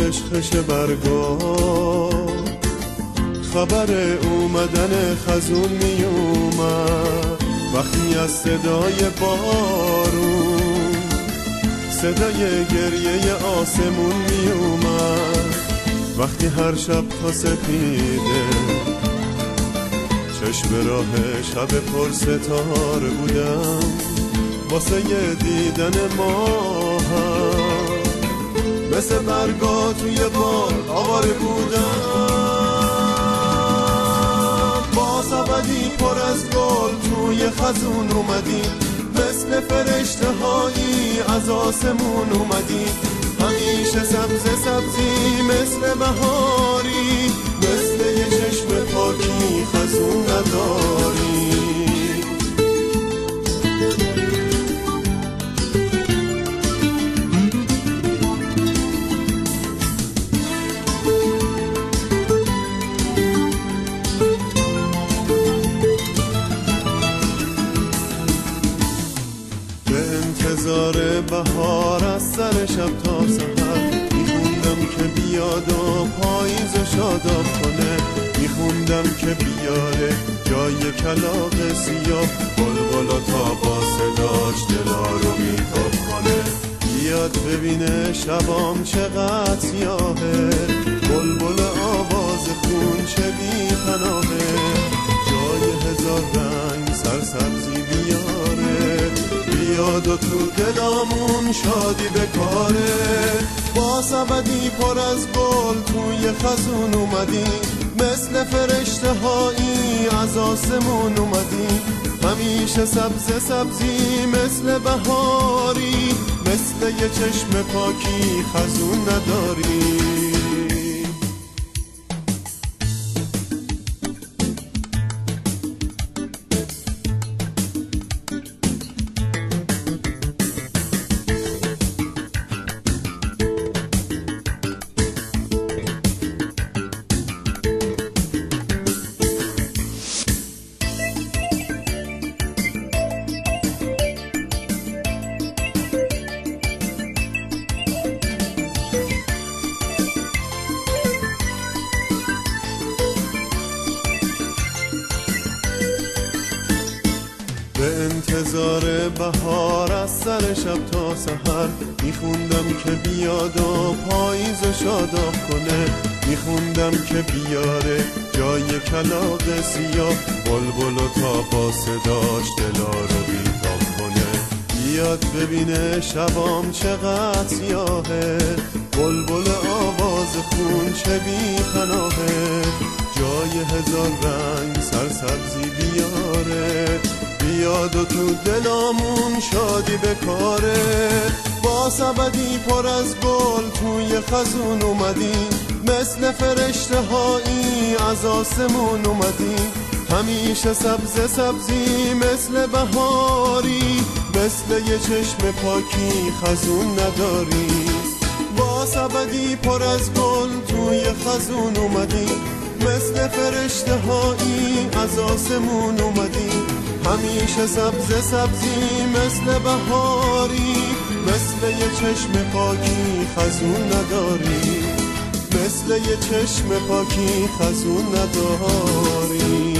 خشخش برگا خبر اومدن خزون می اومد. وقتی از صدای بارون صدای گریه آسمون می اومد. وقتی هر شب تا سپیده چشم راه شب پر ستاره بودم واسه دیدن ماهم، مثل برگا توی بال آواره بودم. با سبدی پر از گل توی خزون اومدی، مثل فرشته هایی از آسمون اومدی. همیشه سبز سبزی مثل بهاری، مثل یه چشم پاکی خزون نداری. انتظار بهار از سر شب تا سحر میخوندم که بیاد و پاییز شاداب کنه. میخوندم که بیاره جای کلاغ سیاه، بلبلا تا با صداش دلا رو بیتاب کنه. بیاد ببینه شبام چقدر سیاهه، بلبل آواز خون چه بی پناهه. جای هزار رنگ سرسبزی بیاره، بیاد و تو دلامون شادی بکاره. با سبدی پر از گل توی خزون اومدی، مثل فرشته هایی از آسمون اومدی. همیشه سبز سبزی مثل بهاری، مثل یه چشم پاکی خزون نداری. به انتظار بهار از سر شب تا سحر میخوندم که بیاد و پاییز شاداب کنه. میخوندم که بیاره جای کلاغ سیاه، بلبل و تا با صداش دلا رو بیتاب کنه. بیاد ببینه شبام چقدر سیاهه، بلبل آواز خون چه بی پناهه. جای هزار رنگ سرسبزی بیاره، بیاد و تو دلامون شادی بکاره. با سبدی پر از گل توی خزون اومدی، مثل فرشته هایی از آسمون اومدی. همیشه سبز سبزی مثل بهاری، مثل یه چشم پاکی خزون نداری. با سبدی پر از گل توی خزون اومدی، مثل فرشته هایی از آسمون اومدی. همیشه سبز سبزی مثل بهاری، مثل یه چشم پاکی خزون نداری. مثل یه چشم پاکی خزون نداری.